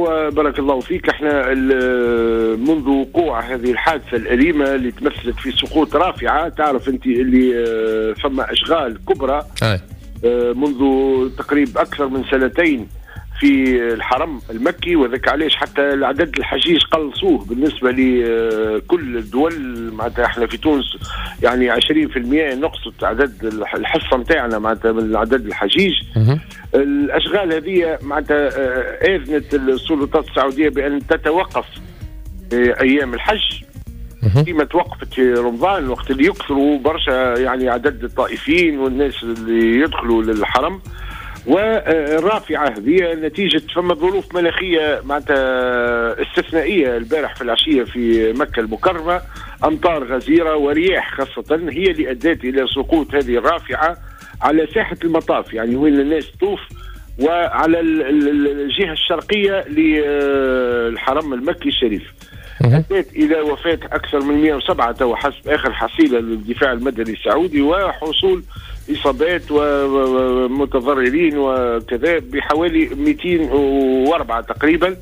هو بارك الله فيك، احنا منذ وقوع هذه الحادثة الأليمة اللي تمثلت في سقوط رافعة، تعرف انت اللي فما أشغال كبرى منذ تقريبا أكثر من سنتين في الحرم المكي، وذاك علاش حتى العدد الحجيج قلصوه بالنسبة لكل الدول. معناتها احنا في تونس يعني 20% نقصت عدد الحصة نتاعنا معناتها من عدد الحجيج. الأشغال هذه معناتها أذنت السلطات السعودية بأن تتوقف أيام الحج كما توقفت في رمضان، وقت اللي يكثروا برشا يعني عدد الطائفين والناس اللي يدخلوا للحرم. والرافعة هذه نتيجة فما ظروف مناخية معناتها استثنائية البارح في العشية في مكة المكرمة، أمطار غزيرة ورياح خاصة هي اللي أدت إلى سقوط هذه الرافعة على ساحة المطاف، يعني وين الناس تطوف، وعلى الجهة الشرقية للحرم المكي الشريف. أدت إلى وفاة أكثر من 107 حسب آخر حصيلة للدفاع المدني السعودي، وحصول إصابات ومتضررين وكذا بحوالي 204 تقريبا.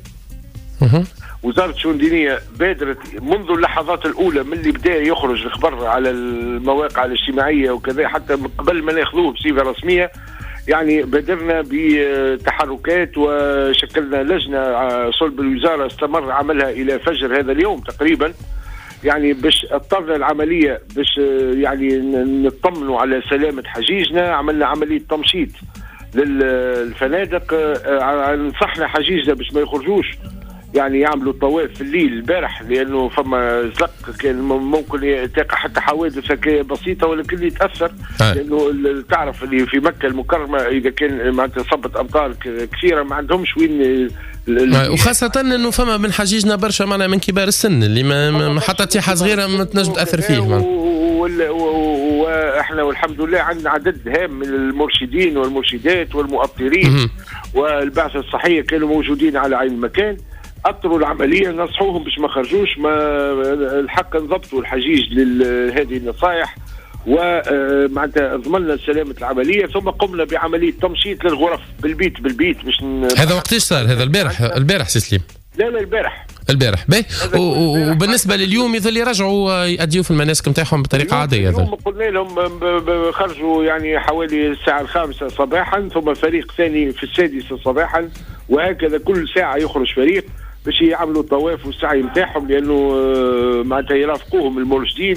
وزارة الشؤون الدينية بادرت منذ اللحظات الأولى من اللي بدأ يخرج الخبر على المواقع الاجتماعية وكذا، حتى من قبل ما ناخذوه بصيغة رسمية. يعني بادرنا بتحركات وشكلنا لجنة صلب الوزارة استمر عملها إلى فجر هذا اليوم تقريبا، يعني باش اضطرنا العملية باش يعني نطمنوا على سلامة حجيجنا. عملنا عملية تمشيط للفنادق، نصحنا حجيجنا باش ما يخرجوش يعني يعملوا الطواف في الليل البارح، لانه فما زق كان ممكن تقع حتى حوادث بسيطه، ولكن يتاثر لانه تعرف اللي في مكه المكرمه اذا كان معناتها صبت امطار كثيره ما عندهمش وين، وخاصه انه فما من حجيجنا برشا معنا من كبار السن اللي ما حتى تيحه صغيره ما تنجم تاثر فيه. واحنا والحمد لله عندنا عدد هام من المرشدين والمرشدات والمؤطرين والبعثه الصحيه كانوا موجودين على عين المكان، أطروا العملية، نصحوهم باش ما خرجوش، ما الحق نضبطوا الحجيج لهذه النصائح، ومعناتها ضمننا سلامة العملية. ثم قمنا بعملية تمشيط للغرف بالبيت باش هذا وقتاش صار؟ هذا البارح سي سليم؟ لا البارح باهي. وبالنسبة لليوم يظل يرجعوا يأديوا في المناسك نتاعهم بطريقة عادية. اليوم قلنا لهم خرجوا يعني حوالي الساعة 5 صباحا، ثم فريق ثاني في 6 صباحا، وهكذا كل ساعة يخرج فريق باش يعملوا الطواف والسعي نتاعهم، لأنه معناتها يرافقوهم المرشدين.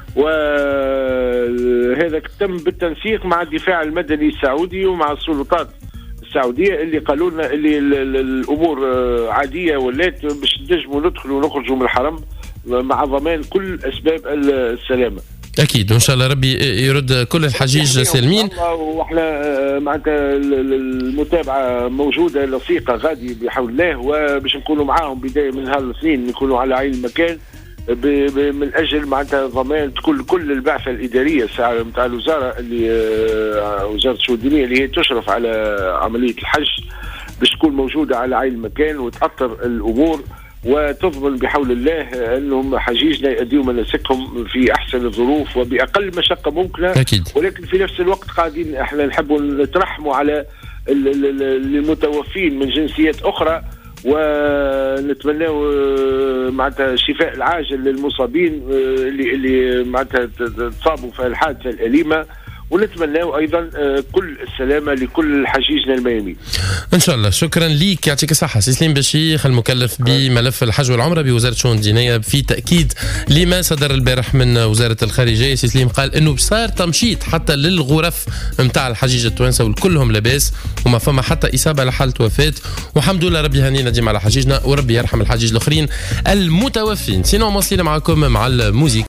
وهذا تم بالتنسيق مع الدفاع المدني السعودي ومع السلطات السعودية اللي قالوا لنا اللي الأمور عادية ولات باش نجموا ندخلوا ونخرجوا من الحرم مع ضمان كل أسباب السلامة. أكيد وإن شاء الله ربي يرد كل الحجيج سالمين. وإحنا معناتها المتابعة موجودة لصيقة غادي بحول الله، وباش نكونوا معاهم بداية من نهار الاثنين نكونوا على عين المكان من اجل معناتها ضمان كل البعثه الاداريه نتاع الوزاره اللي وزاره الشؤون الدينيه اللي هي تشرف على عمليه الحج باش تكون موجوده على عين المكان وتأطر الامور وتضمن بحول الله انهم حجيجنا يؤديوا مناسكهم في احسن الظروف وباقل مشقه ممكنه. أكيد. ولكن في نفس الوقت قاعدين احنا نحبوا نترحموا على المتوفين من جنسيات اخرى، ونتمنى معناتها الشفاء العاجل للمصابين اللي معناتها تصابوا في الحادثه الاليمه، ونتمنى ايضا كل السلامه لكل حجيجنا الميامين ان شاء الله. شكرا ليك، يعطيك الصحه سي سليم بشيخ المكلف بملف الحج والعمره بوزاره الشؤون الدينيه، في تاكيد لما صدر البارح من وزاره الخارجيه. سي سليم قال انه صار تمشيط حتى للغرف نتاع الحجيج التوانسه والكلهم لاباس وما فما حتى اصابه لحاله وفاه، والحمد لله ربي هنينا ديما على حجيجنا وربي يرحم الحجيج الاخرين المتوفين. سينو مواصلين معكم مع الموسيقى.